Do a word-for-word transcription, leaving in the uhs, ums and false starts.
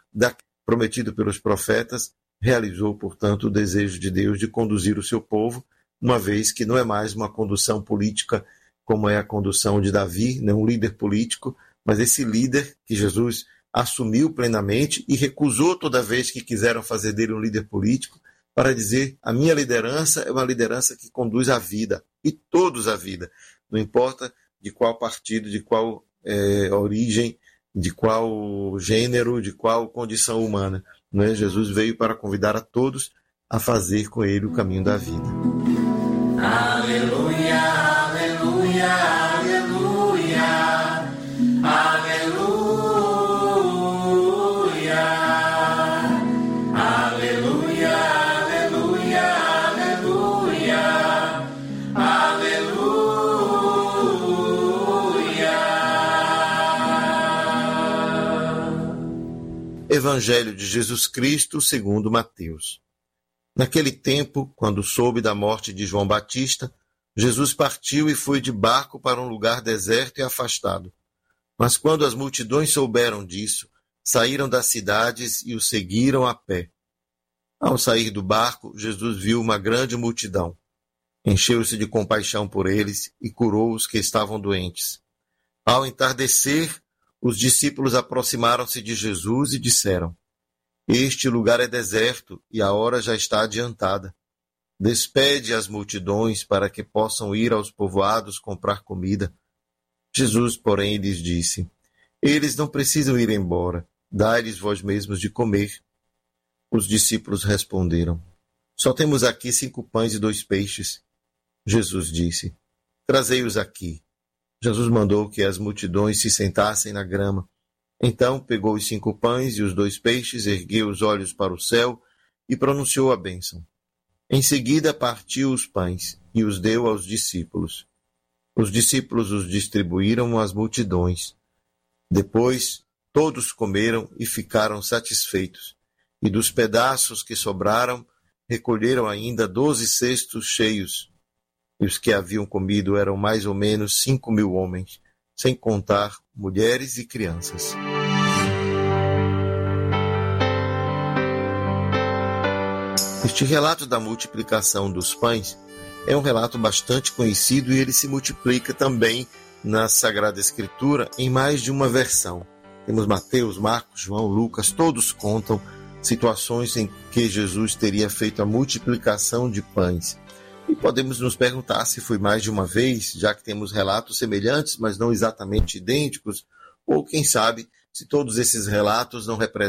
da, prometido pelos profetas, realizou, portanto, o desejo de Deus de conduzir o seu povo, uma vez que não é mais uma condução política como é a condução de Davi, não um líder político, mas esse líder que Jesus assumiu plenamente e recusou toda vez que quiseram fazer dele um líder político, para dizer: a minha liderança é uma liderança que conduz à vida, e todos à vida, não importa de qual partido, de qual é, origem, de qual gênero, de qual condição humana. Não é? Jesus veio para convidar a todos a fazer com ele o caminho da vida. Aleluia, aleluia, aleluia, aleluia. Evangelho de Jesus Cristo segundo Mateus. Naquele tempo, quando soube da morte de João Batista, Jesus partiu e foi de barco para um lugar deserto e afastado. Mas quando as multidões souberam disso, saíram das cidades e o seguiram a pé. Ao sair do barco, Jesus viu uma grande multidão. Encheu-se de compaixão por eles e curou os que estavam doentes. Ao entardecer, os discípulos aproximaram-se de Jesus e disseram: Este lugar é deserto e a hora já está adiantada. Despede as multidões para que possam ir aos povoados comprar comida. Jesus, porém, lhes disse: Eles não precisam ir embora. Dai-lhes vós mesmos de comer. Os discípulos responderam: Só temos aqui cinco pães e dois peixes. Jesus disse: Trazei-os aqui. Jesus mandou que as multidões se sentassem na grama. Então pegou os cinco pães e os dois peixes, ergueu os olhos para o céu e pronunciou a bênção. Em seguida partiu os pães e os deu aos discípulos. Os discípulos os distribuíram às multidões. Depois todos comeram e ficaram satisfeitos. E dos pedaços que sobraram, recolheram ainda doze cestos cheios. E os que haviam comido eram mais ou menos cinco mil homens, sem contar mulheres e crianças. Este relato da multiplicação dos pães é um relato bastante conhecido e ele se multiplica também na Sagrada Escritura em mais de uma versão. Temos Mateus, Marcos, João, Lucas, todos contam situações em que Jesus teria feito a multiplicação de pães. E podemos nos perguntar se foi mais de uma vez, já que temos relatos semelhantes, mas não exatamente idênticos, ou quem sabe se todos esses relatos não representam